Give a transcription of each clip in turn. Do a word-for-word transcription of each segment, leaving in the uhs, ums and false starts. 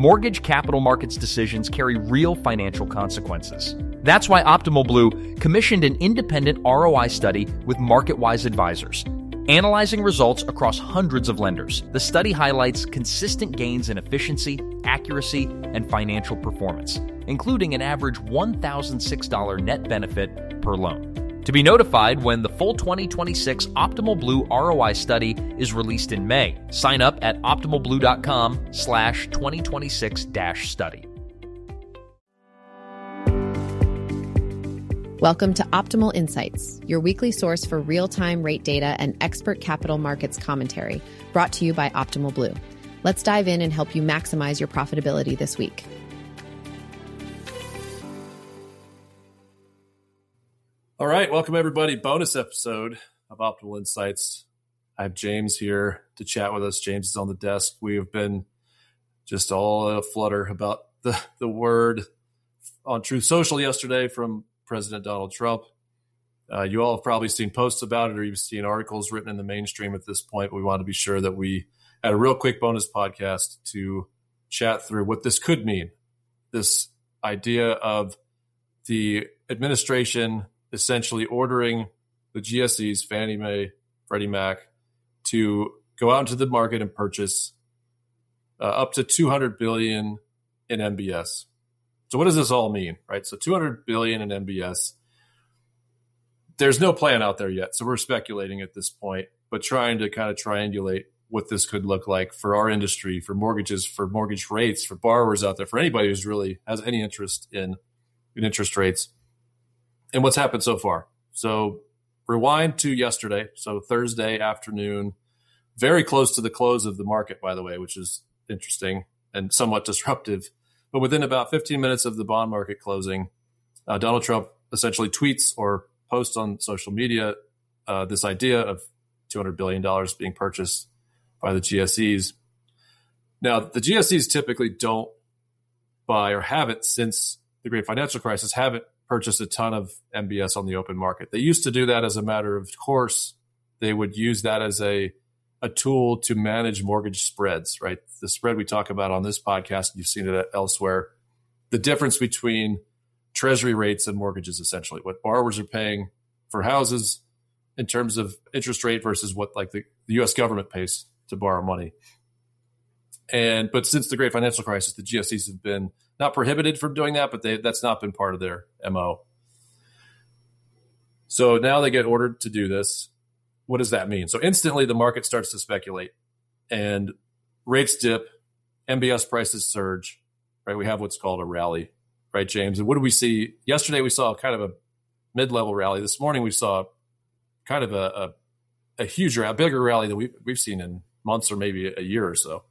mortgage capital markets decisions carry real financial consequences. That's why Optimal Blue commissioned an independent R O I study with MarketWise advisors, analyzing results across hundreds of lenders. The study highlights consistent gains in efficiency, accuracy, and financial performance, including an average one thousand six dollars net benefit per loan. To be notified when the full twenty twenty-six Optimal Blue R O I study is released in May, sign up at optimalblue.com slash 2026 dash study. Welcome to Optimal Insights, your weekly source for real-time rate data and expert capital markets commentary, brought to you by Optimal Blue. Let's dive in and help you maximize your profitability this week. All right, welcome everybody. Bonus episode of Optimal Insights. I have James here to chat with us. James is on the desk. We have been just all in a flutter about the, the word on Truth Social yesterday from President Donald Trump. Uh, you all have probably seen posts about it, or you've seen articles written in the mainstream at this point. But we want to be sure that we had a real quick bonus podcast to chat through what this could mean. This idea of the administration essentially ordering the G S Es, Fannie Mae, Freddie Mac, to go out into the market and purchase uh, up to two hundred billion dollars in M B S. So what does this all mean, right? So two hundred billion dollars in M B S. There's no plan out there yet, so we're speculating at this point, but trying to kind of triangulate what this could look like for our industry, for mortgages, for mortgage rates, for borrowers out there, for anybody who's really has any interest in, in interest rates. And what's happened so far. So rewind to yesterday, so Thursday afternoon, very close to the close of the market, by the way, which is interesting and somewhat disruptive. But within about fifteen minutes of the bond market closing, uh, Donald Trump essentially tweets or posts on social media uh, this idea of two hundred billion dollars being purchased by the G S Es. Now, the G S Es typically don't buy, or haven't since the great financial crisis, haven't purchased a ton of M B S on the open market. They used to do that as a matter of course. They would use that as a, a tool to manage mortgage spreads, right? The spread we talk about on this podcast, you've seen it elsewhere. The difference between treasury rates and mortgages, essentially, what borrowers are paying for houses in terms of interest rate versus what like the, the U S government pays to borrow money. And but since the great financial crisis, the G S Es have been not prohibited from doing that, but they, that's not been part of their M O. So now they get ordered to do this. What does that mean? So instantly the market starts to speculate and rates dip, M B S prices surge, right? We have what's called a rally, right, James? And what do we see? Yesterday we saw kind of a mid-level rally. This morning we saw kind of a, a, a huge, a bigger rally than we've, we've seen in months or maybe a year or so.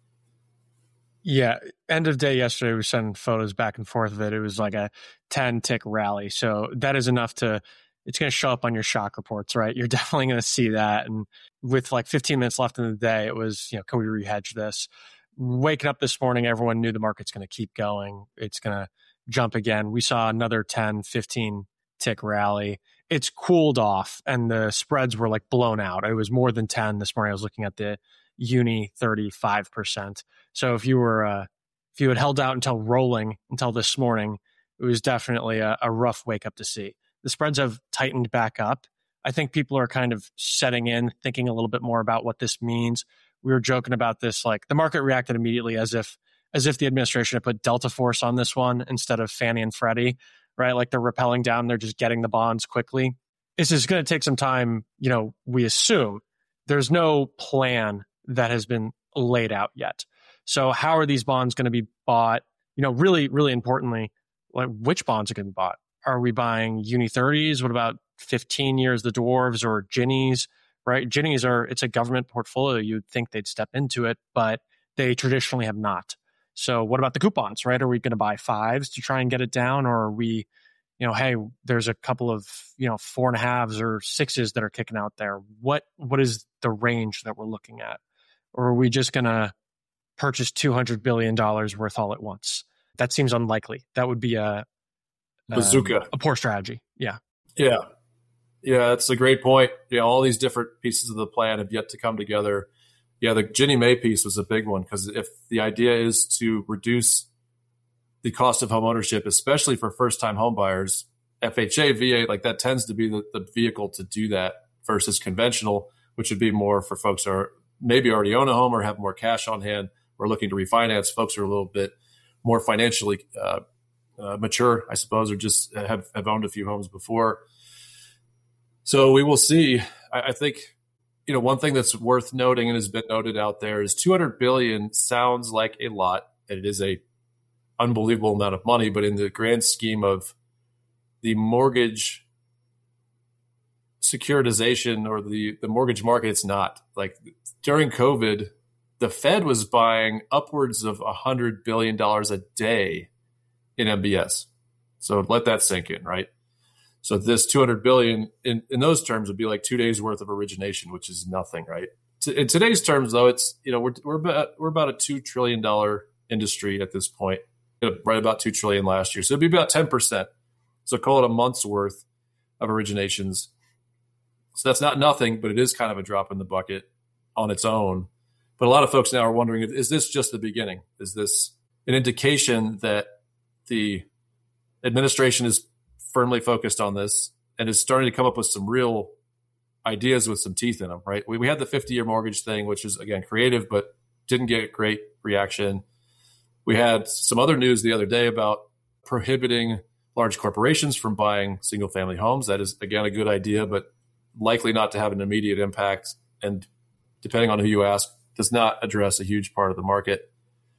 Yeah, end of day yesterday, we sent photos back and forth of it. It was like a ten tick rally. So that is enough to, it's going to show up on your shock reports, right? You're definitely going to see that. And with like fifteen minutes left in the day, it was, you know, can we rehedge this? Waking up this morning, everyone knew the market's going to keep going. It's going to jump again. We saw another ten, fifteen tick rally. It's cooled off and the spreads were like blown out. It was more than ten this morning. I was looking at the Uni thirty-five percent. So if you were, uh, if you had held out until rolling until this morning, it was definitely a, a rough wake up to see. The spreads have tightened back up. I think people are kind of setting in, thinking a little bit more about what this means. We were joking about this, like the market reacted immediately as if, as if the administration had put Delta Force on this one instead of Fannie and Freddie, right? Like they're rappelling down, they're just getting the bonds quickly. This is going to take some time. You know, we assume there's no plan that has been laid out yet. So how are these bonds going to be bought? You know, really, really importantly, like which bonds are going to be bought? Are we buying Uni thirties? What about fifteen years, the dwarves or Ginnies, right? Ginnies are, it's a government portfolio. You'd think they'd step into it, but they traditionally have not. So what about the coupons, right? Are we going to buy fives to try and get it down? Or are we, you know, hey, there's a couple of, you know, four and a halves or sixes that are kicking out there. What, what is the range that we're looking at? Or are we just going to purchase two hundred billion dollars worth all at once? That seems unlikely. That would be a bazooka, um, a poor strategy. Yeah. Yeah. Yeah. That's a great point. Yeah. All these different pieces of the plan have yet to come together. Yeah, the Ginnie Mae piece was a big one because if the idea is to reduce the cost of home ownership, especially for first-time home buyers, F H A, V A, like that tends to be the, the vehicle to do that versus conventional, which would be more for folks who are maybe already own a home or have more cash on hand or looking to refinance. Folks who are a little bit more financially uh, uh, mature, I suppose, or just have, have owned a few homes before. So we will see. I, I think, you know, one thing that's worth noting and has been noted out there is two hundred billion dollars sounds like a lot, and it is a unbelievable amount of money, but in the grand scheme of the mortgage securitization or the, the mortgage market, it's not. Like during COVID, the Fed was buying upwards of one hundred billion dollars a day in M B S. So let that sink in, right? So this two hundred billion dollars in, in those terms would be like two days worth of origination, which is nothing, right? In today's terms, though, it's, you know, we're we're about, we're about a two trillion dollars industry at this point, right about two trillion dollars last year. So it'd be about ten percent. So call it a month's worth of originations. So that's not nothing, but it is kind of a drop in the bucket on its own. But a lot of folks now are wondering, is this just the beginning? Is this an indication that the administration is firmly focused on this and is starting to come up with some real ideas with some teeth in them, right? We, we had the fifty-year mortgage thing, which is, again, creative, but didn't get great reaction. We had some other news the other day about prohibiting large corporations from buying single-family homes. That is, again, a good idea, but likely not to have an immediate impact. And depending on who you ask, does not address a huge part of the market.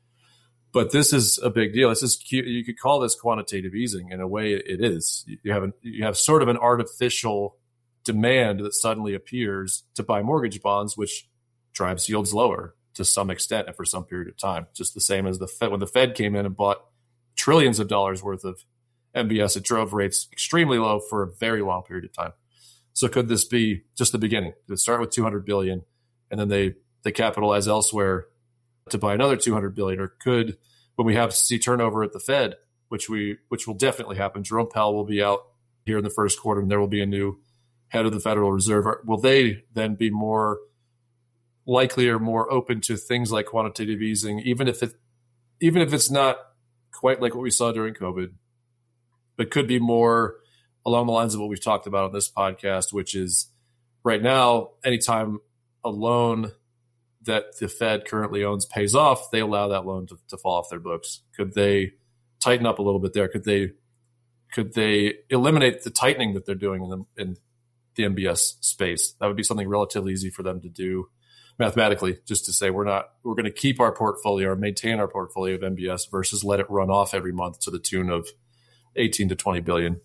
But this is a big deal. This is, you could call this quantitative easing. In a way, it is. You have an, you have sort of an artificial demand that suddenly appears to buy mortgage bonds, which drives yields lower to some extent and for some period of time. Just the same as the Fed. When the Fed came in and bought trillions of dollars worth of M B S, it drove rates extremely low for a very long period of time. So could this be just the beginning? Did it start with two hundred billion dollars and then they they capitalize elsewhere to buy another two hundred billion dollars? Or could, when we have see turnover at the Fed, which we which will definitely happen, Jerome Powell will be out here in the first quarter and there will be a new head of the Federal Reserve. Will they then be more likely or more open to things like quantitative easing, even if it even if it's not quite like what we saw during COVID, but could be more along the lines of what we've talked about on this podcast, which is right now, anytime a loan that the Fed currently owns pays off, they allow that loan to, to fall off their books. Could they tighten up a little bit there? Could they could they eliminate the tightening that they're doing in the, in the M B S space? That would be something relatively easy for them to do mathematically, just to say we're not we're going to keep our portfolio or maintain our portfolio of M B S versus let it run off every month to the tune of eighteen to twenty billion.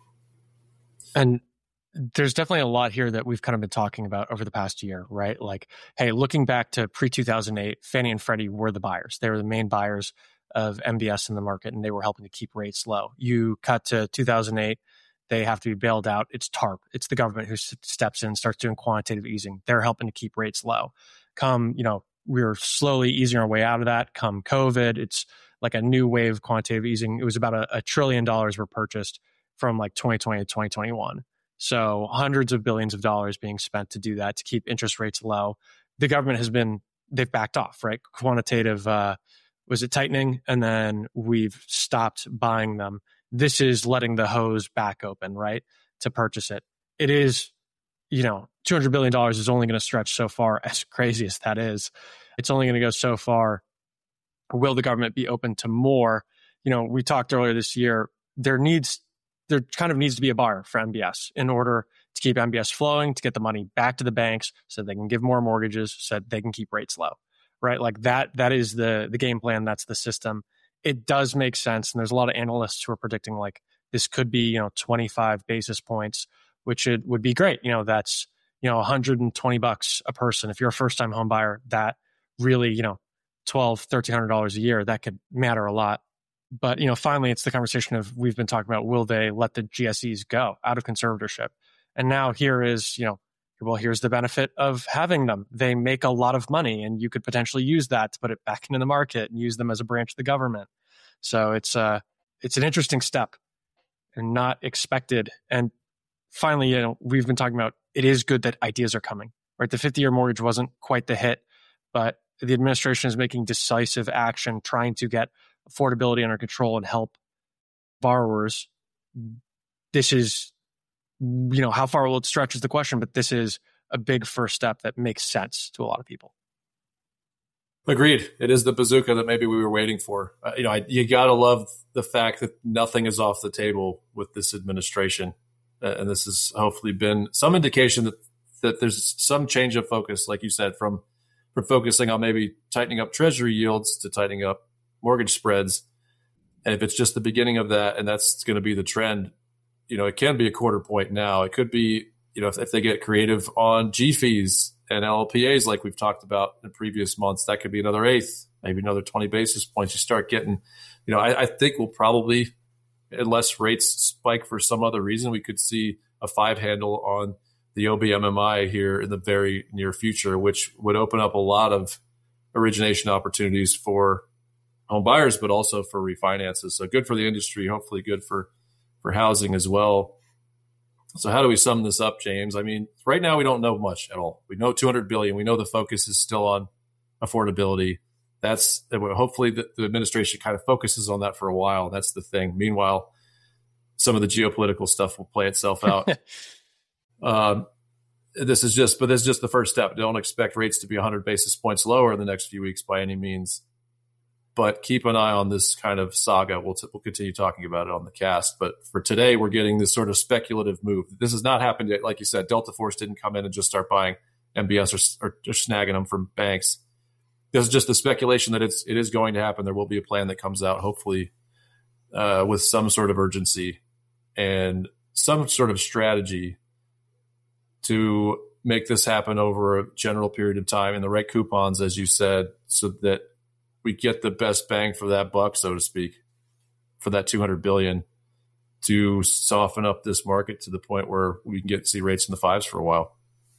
And there's definitely a lot here that we've kind of been talking about over the past year, right? Like, hey, looking back to pre two thousand eight, Fannie and Freddie were the buyers. They were the main buyers of M B S in the market, and they were helping to keep rates low. You cut to two thousand eight, they have to be bailed out. It's TARP. It's the government who steps in, starts doing quantitative easing. They're helping to keep rates low. Come, you know, we're slowly easing our way out of that. Come COVID, it's like a new wave of quantitative easing. It was about a, a trillion dollars were purchased from like twenty twenty to twenty twenty-one. So hundreds of billions of dollars being spent to do that, to keep interest rates low. The government has been, they've backed off, right? Quantitative, uh, was it tightening? And then we've stopped buying them. This is letting the hose back open, right? To purchase it. It is, you know, two hundred billion dollars is only going to stretch so far, as crazy as that is. It's only going to go so far. Will the government be open to more? You know, we talked earlier this year, there needs there kind of needs to be a buyer for M B S in order to keep M B S flowing, to get the money back to the banks so they can give more mortgages, so that they can keep rates low, right? Like that, that is the the game plan. That's the system. It does make sense. And there's a lot of analysts who are predicting like this could be, you know, twenty-five basis points, which it would be great. You know, that's, you know, one hundred twenty bucks a person. If you're a first time home buyer, that really, you know, twelve, thirteen hundred dollars a year, that could matter a lot. But, you know, finally, it's the conversation of, we've been talking about, will they let the G S Es go out of conservatorship? And now here is, you know, well, here's the benefit of having them. They make a lot of money, and you could potentially use that to put it back into the market and use them as a branch of the government. So it's uh, it's an interesting step and not expected. And finally, you know, we've been talking about, it is good that ideas are coming, right? The fifty-year mortgage wasn't quite the hit, but the administration is making decisive action, trying to get affordability under control and help borrowers. This is, you know, how far will it stretch is the question, but this is a big first step that makes sense to a lot of people. Agreed. It is the bazooka that maybe we were waiting for. Uh, you know, I, you got to love the fact that nothing is off the table with this administration. Uh, and this has hopefully been some indication that, that there's some change of focus, like you said, from, from focusing on maybe tightening up treasury yields to tightening up mortgage spreads. And if it's just the beginning of that, and that's going to be the trend, you know, it can be a quarter point now. It could be, you know, if, if they get creative on G fees and L L P As like we've talked about in previous months, that could be another eighth, maybe another twenty basis points. You start getting, you know, I, I think we'll probably, unless rates spike for some other reason, we could see a five handle on the O B M M I here in the very near future, which would open up a lot of origination opportunities for home buyers, but also for refinances. So good for the industry, hopefully good for, for housing as well. So how do we sum this up, James? I mean, right now we don't know much at all. We know two hundred billion dollars. We know the focus is still on affordability. That's hopefully the, the administration kind of focuses on that for a while. That's the thing. Meanwhile, some of the geopolitical stuff will play itself out. um, this is just, but this is just the first step. Don't expect rates to be one hundred basis points lower in the next few weeks by any means. But keep an eye on this kind of saga. We'll, t- we'll continue talking about it on the cast. But for today, we're getting this sort of speculative move. This has not happened yet. Like you said, Delta Force didn't come in and just start buying M B S or, or, or snagging them from banks. This is just the speculation that it's it is going to happen. There will be a plan that comes out, hopefully, uh, with some sort of urgency and some sort of strategy to make this happen over a general period of time in the right coupons, as you said, so that we get the best bang for that buck, so to speak, for that two hundred billion dollars to soften up this market to the point where we can get see rates in the fives for a while.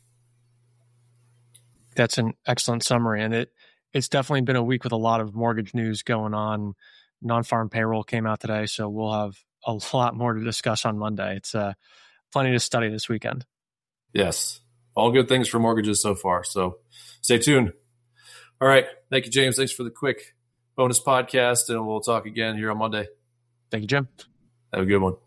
That's an excellent summary. And it it's definitely been a week with a lot of mortgage news going on. Non-farm payroll came out today, so we'll have a lot more to discuss on Monday. It's uh, plenty to study this weekend. Yes. All good things for mortgages so far. So stay tuned. All right. Thank you, James. Thanks for the quick bonus podcast, and we'll talk again here on Monday. Thank you, Jim. Have a good one.